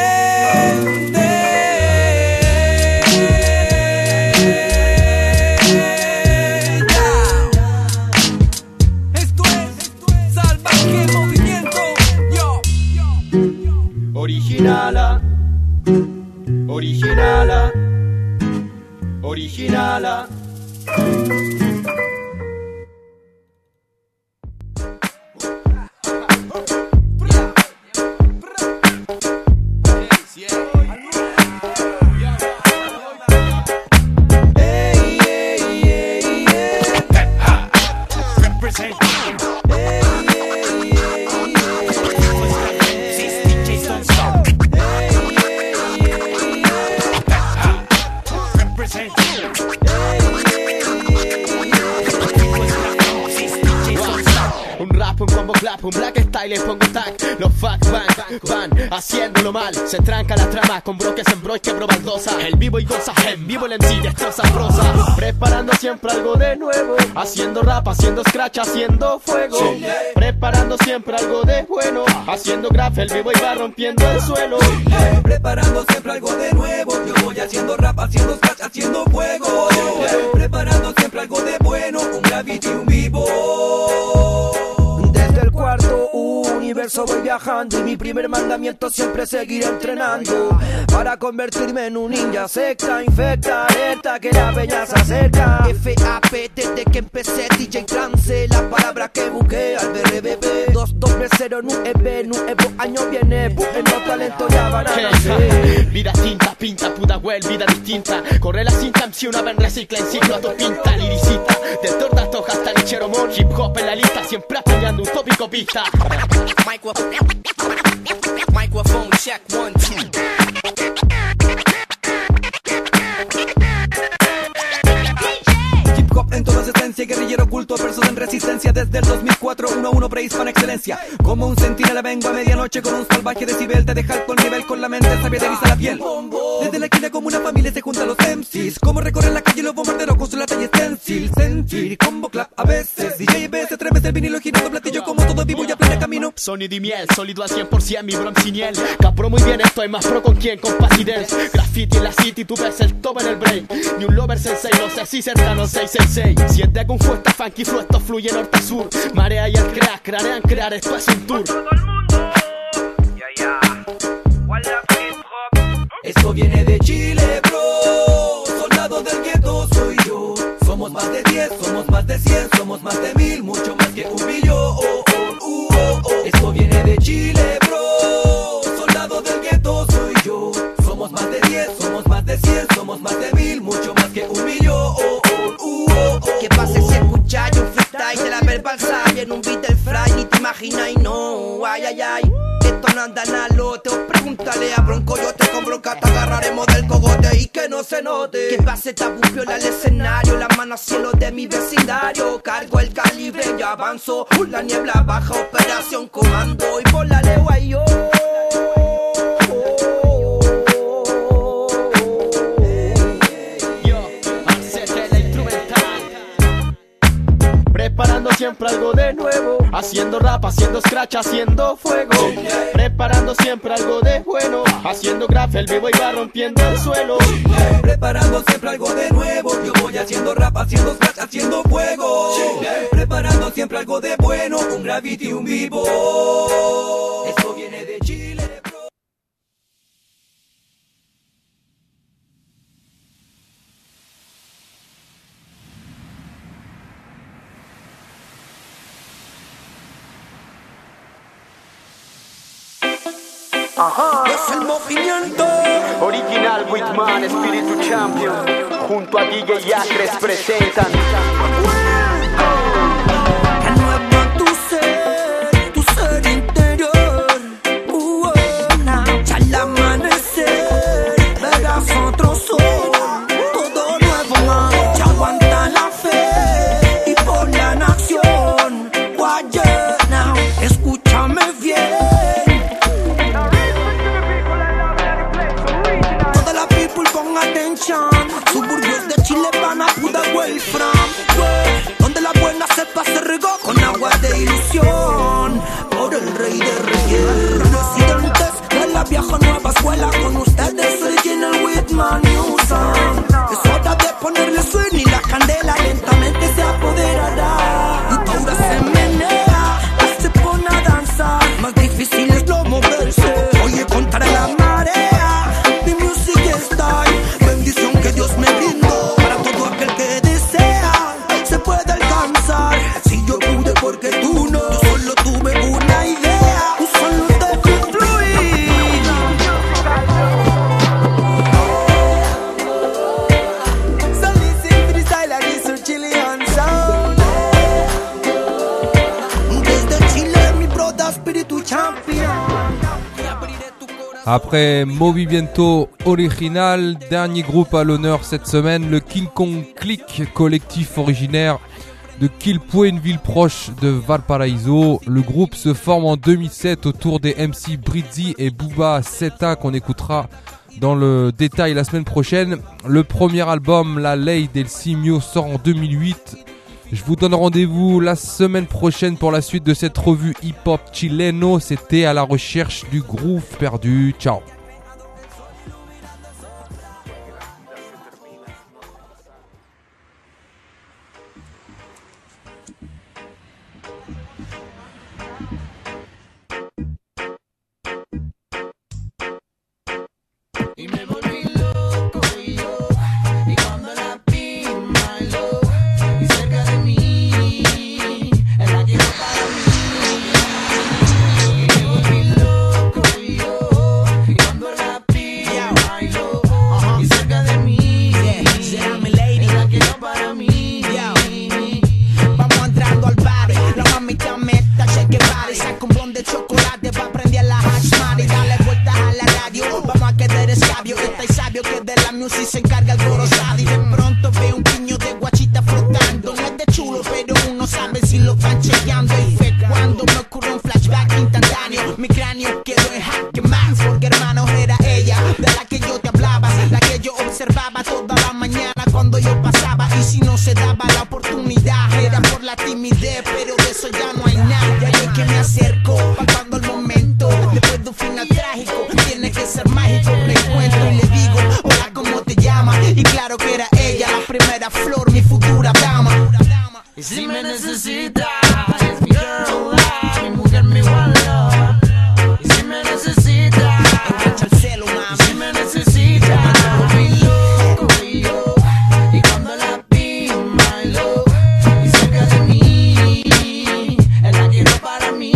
Esto es Salvaje Movimiento. Yo. Originala, originala, originala. Un black style, les pongo tag. Los facts van, van haciéndolo mal. Se tranca la trama con bloques en broche que baldosa. El vivo y goza, en vivo el M C destroza prosa. Preparando siempre algo de nuevo. Haciendo rap, haciendo scratch, haciendo fuego. Preparando siempre algo de bueno. Haciendo graph, el vivo y va rompiendo el suelo. Preparando siempre algo de nuevo. Yo voy haciendo rap, haciendo scratch, haciendo fuego. Preparando siempre algo de bueno. Un graffiti, un vivo. Desde el cuarto universo voy viajando y mi primer mandamiento siempre es seguir entrenando para convertirme en un ninja secta, infecta, alerta que la peña se acerca. F A P desde que empecé D J Trance, la palabra que busqué al B R B B. Dos doble cero nueve, nuevo año viene, en los talentos ya van a nacer. Vida tinta, pinta, puta well, vida distinta. Corre la cinta, M C una vez recicla en ciclo a tu pinta, liricita. De tordas toja hasta lichero mon, hip hop en la lista, siempre apañando un tópico pista. Microphone check one two. Hip hop en toda su esencia, guerrillero oculto, versos en resistencia desde el dos mil cuatro, uno a uno prehispana excelencia. Como un centinela vengo a medianoche con un salvaje decibel, te deja alto el nivel con la mente sabia te eriza la piel. Desde la esquina como una familia se juntan los M Cs, como recorren la calle los bombarderos con su lata y stencil. Sentir, combo clap a veces, D J a veces tremece el vinilo girando platillo como todo vivo y a pleno camino. Sonido y miel, sólido al cien por ciento, mi brom sin hiel. Capro muy bien, estoy más pro con quien, con paz y dance. Graffiti en la city, tú ves el top en el brain. Ni un lover sensei, no sé si cercano seis seis seis. Si es de Kung Fu, esta funky flow, esto fluye norte a sur. Marea y el crack, crearán crear, esto es un tour. Esto viene de Chile, bro. Soldado del gueto soy yo. Somos más de diez, somos más de cien, somos más de mil, mucho más que un millón. Oh, oh, uh, oh, oh. Esto viene de Chile, bro. Soldado del gueto soy yo. Somos más de diez, somos más de cien, somos más de mil, mucho más que un millón. Oh, oh, uh, oh, oh. ¿Qué pasa si escucháis un freestyle de la verbal y en un beat del fry? Ni te imagináis, no, ay, ay, ay. Esto no anda nada lote, os pregúntale a Broncoyote, con bronca te agarraremos del cogote y que no se note. Que pase tabupiola al escenario, las manos al cielo de mi vecindario. Cargo el calibre y avanzo, la niebla baja, operación comando y por la legua y yo. Haciendo rap, haciendo scratch, haciendo fuego. Preparando siempre algo de bueno. Haciendo graf, el vivo y va rompiendo el suelo. Preparando siempre algo de nuevo. Yo voy haciendo rap, haciendo scratch, haciendo fuego. Preparando siempre algo de bueno. Un graffiti, un vivo. Esto viene de Chile. Ajá. Es el movimiento original Whitman, Espíritu Champion. Junto a D J Acres presentan Renueva tu ser, tu ser interior. Uh, oh, now. Ya al amanecer verás otro sol. Todo nuevo, man. Ya aguanta la fe y ponla en acción. Guaya, now. Escúchame bien. Suburbios de Chile van a Pudahuel, Fram, donde la buena cepa se regó con agua de ilusión por el rey de reyes. Residentes de la vieja nueva escuela, con ustedes Original Whitman Newsom. Es hora de ponerle swing y la candela lentamente se apoderará. Y Taura se menea, se pone a danzar. Más difícil es no moverse. Oye, contra la marea, mi music style. Bendición que Dios me brindó para todo aquel que desea, se puede alcanzar. Si yo pude, porque tú no. Yo solo tuve una idea, tú solo dejo fluir. So listen to the style of this Chilean sound. Desde Chile, mi brother, Espíritu Champion. Après Movimiento Original, dernier groupe à l'honneur cette semaine, le King Kong Click, collectif originaire de Quilpué, une ville proche de Valparaiso. Le groupe se forme en deux mille sept autour des M C Brizzy et Booba Seta qu'on écoutera dans le détail la semaine prochaine. Le premier album, La Ley del Simio, sort en deux mille huit. Je vous donne rendez-vous la semaine prochaine pour la suite de cette revue hip-hop chileno. C'était À la recherche du groove perdu. Ciao. Si se encarga el gorosado y de pronto ve un piño de guachita flotando. No es de chulo, pero uno sabe si lo están chequeando. Y fue cuando me ocurrió un flashback instantáneo. Mi cráneo quedó en jaque más, porque hermano era ella de la que yo te hablaba, la que yo observaba toda la mañana cuando yo pasaba. Y si no se daba la oportunidad, era por la timidez, pero de eso ya no hay nada. Ya yo que me acerco, pasando el momento, después de un final trágico, tiene que ser mágico. Me encuentro y le digo, hola, ¿cómo te llamas? Y claro que era ella, la primera flor, mi futura dama. Y si me necesitas, es mi girl, mi mujer, mi one love. Y si me necesitas, engancha el celo, mami. Y si me necesitas, yo fui loco y yo. Y cuando la vi, my love, y cerca de mí, él la quiero para mí.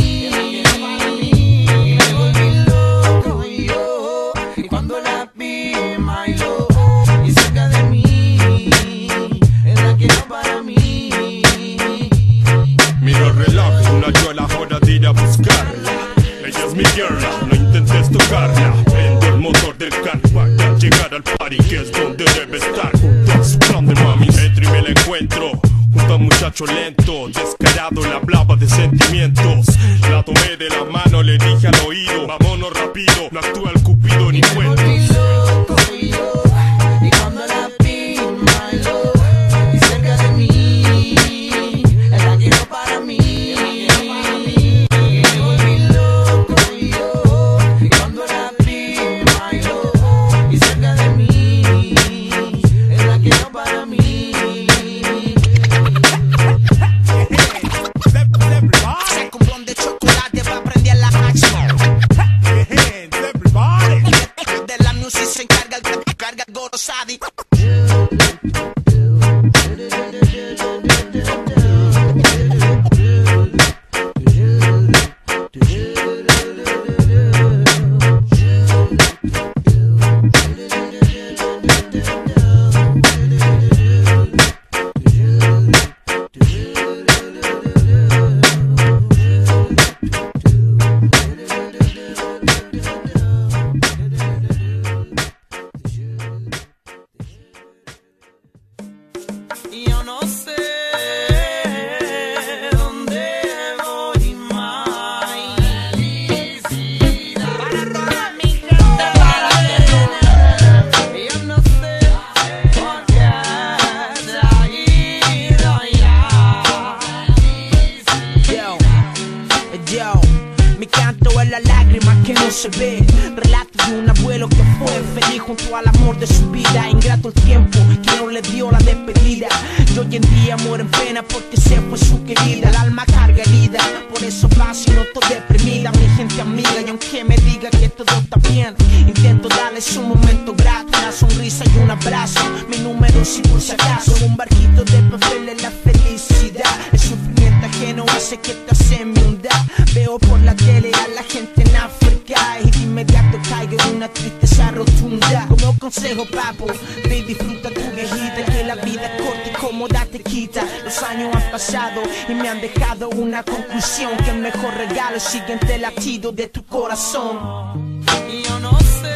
Y me volví loco y yo. Y cuando la vi, my love, y cerca de mí, él la quiero para mí. Miro el reloj, no hallo la hora de ir a buscarla. Ella es mi girl, no intentes tocarla. Prendo el motor del carro para llegar al party, que es donde debe estar. Junto a su grande mami, entro y me la encuentro. Junto a un muchacho lento, descarado, le hablaba de sentimientos. La tomé de la mano, le dije al oído, vámonos rápido, no actúa el cupido ni cuento. Y cuando la vi, my love, y cerca de mí, él la quiero para mí. de relatos de un abuelo que fue feliz junto al amor de su vida. Ingrato el tiempo que no le dio la despedida, y hoy en día muere en pena porque se fue su querida. El alma carga herida, por eso paso y no estoy deprimida. Mi gente amiga, y aunque me diga que todo está bien, intento darles un momento grato, una sonrisa y un abrazo. Mi número si por si acaso, un barquito de papel en la felicidad. El sufrimiento ajeno hace que te hace inundar. Veo por la tele a la gente en África y de inmediato caigo en una tristeza rotunda. Como consejo, papo, ve y disfruta tu viejita, que la vida es corta y cómoda te quita. Los años han pasado y me han dejado una conclusión, que el mejor regalo es el siguiente latido de tu corazón. Y yo no sé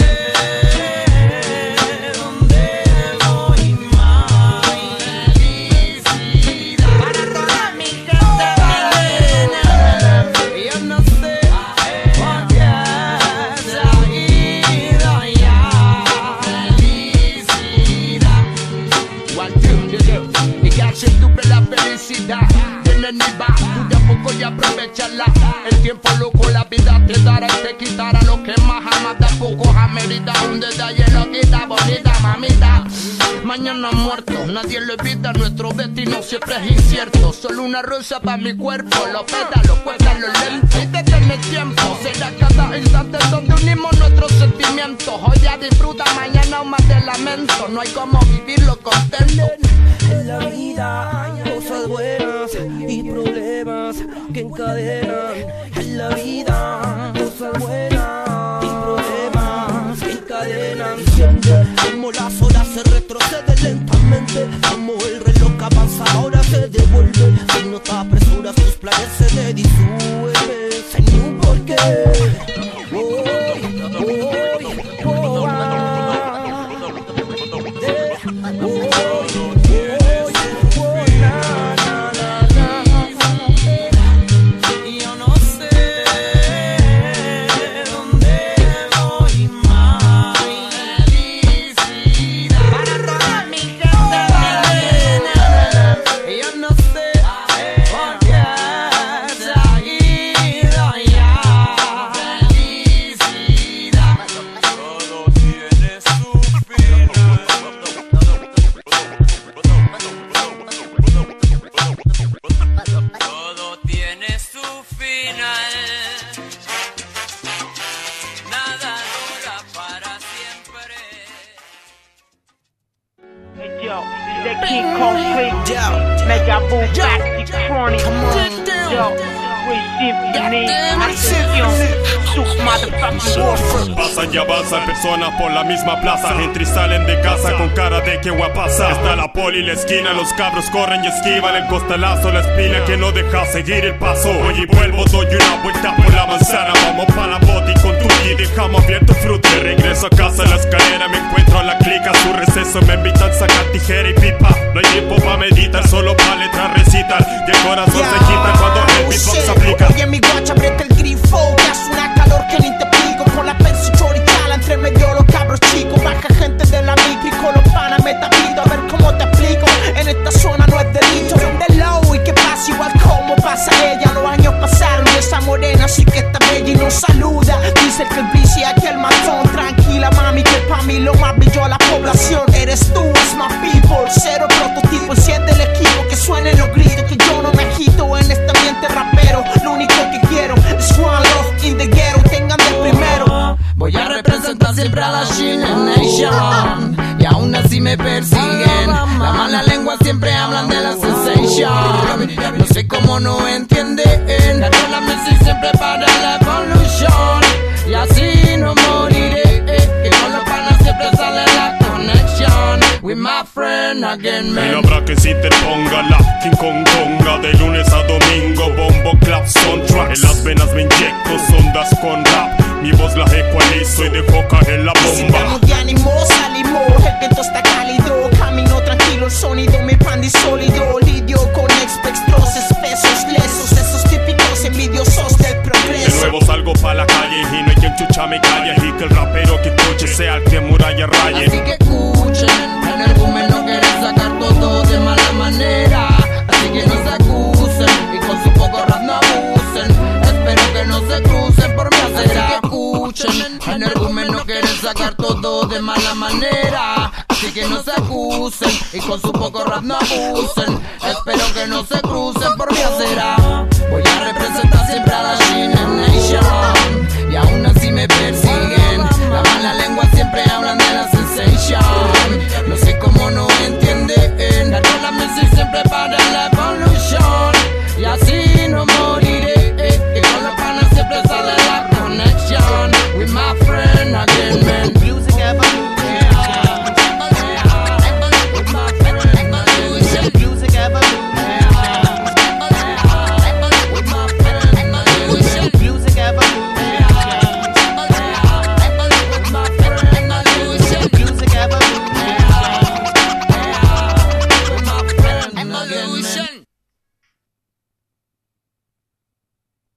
dónde voy más. Felicidad para toda mi gente buena. Y yo no sé por qué se ha ido ya. Felicidad. One, two, two, two. Y que hace tuve la felicidad. Viene ni va, tú de a poco y aprovechala. El tiempo loco, la vida te dará y te quitará lo que más amas. De a poco amerita un detalle, lo quita bonita mamita. Mañana muerto, nadie lo evita, nuestro destino siempre es incierto. Solo una rosa para mi cuerpo, los pétalos cuestan los lentos. Y detén el tiempo, será cada instante donde unimos nuestros sentimientos. Hoy ya disfruta, mañana aún más te lamento. No hay como vivirlo contento. En la vida, cosas buenas y problemas que encadenan. En la vida, cosas buenas y problemas que encadenan. Siempre como las horas se retroceden lentamente, como el reloj que avanza ahora se devuelve. Si no te apresuras, tus planes se te disuelven sin ni un porqué. Voy, voy, voy, Pasan y avanzan personas por la misma plaza, entran y salen de casa con cara de que guapasa. Está la poli en la esquina, los cabros corren y esquivan el costalazo, la espina que no deja seguir el paso. Voy y vuelvo, doy una vuelta por la manzana, vamos para la boti con tu y dejamos abierto el fruto. De regreso a casa en la escalera me encuentro a la clica, su receso me invitan a sacar tijera y pipa. No hay tiempo pa' meditar, solo pa' letras recitar, y el corazón se quita cuando el beatbox aplica. Oye mi guacha, aprieta el grifo, que hace una calor que ni te explico. Con la Pepsi chorichala entre medio los cabros chicos. Baja gente de la micro y con los panas me tapido. A ver cómo te explico, en esta zona no es delito. De low y que pasa igual como pasa ella. Los años pasaron y esa morena sí que está bella y nos saluda. Dice que el bici aquí el matón. Tranquila mami, que pa' mí lo más brilló la población. Eres tú, es my people, cero prototipo. Enciende el equipo, que suenen los gritos, que yo no me agito en este ambiente rapero. Lo único que quiero es one love in the ghetto. Tengan de primero. Voy a representar siempre a la China Nation, y aún así me persiguen. La mala lengua siempre hablan de la sensation. No sé cómo no entienden. La rola me siempre para la evolución, y así no moriré. Que con los panas siempre sale la conexión. With my friend again, man. Y no habrá que se interponga la King Kong Conga. De lunes a domingo, bombo, clap, soundtrack. En las venas me inyecto ondas con rap. Mi voz la ecualizo y dejo caer la bomba. Sigamos de ánimo, salimos, el viento está cálido. Camino tranquilo, el sonido me pandi sólido. Lidio con expextros, espesos, lesos. Esos típicos envidiosos del progreso. De nuevo salgo pa' la calle y no hay quien chucha me calle. Y que el rapero que escuche sea el que muralla raye. Así que escuchen, en el boom no quieren sacar todo de mala manera. Así que no se acusen y con su poco rap no abusen. Espero que no se crucen por mi acera. Así que escuchen, energúmenos quieren sacar todo de mala manera. Así que no se acusen y con su poco rap no abusen. Espero que no se crucen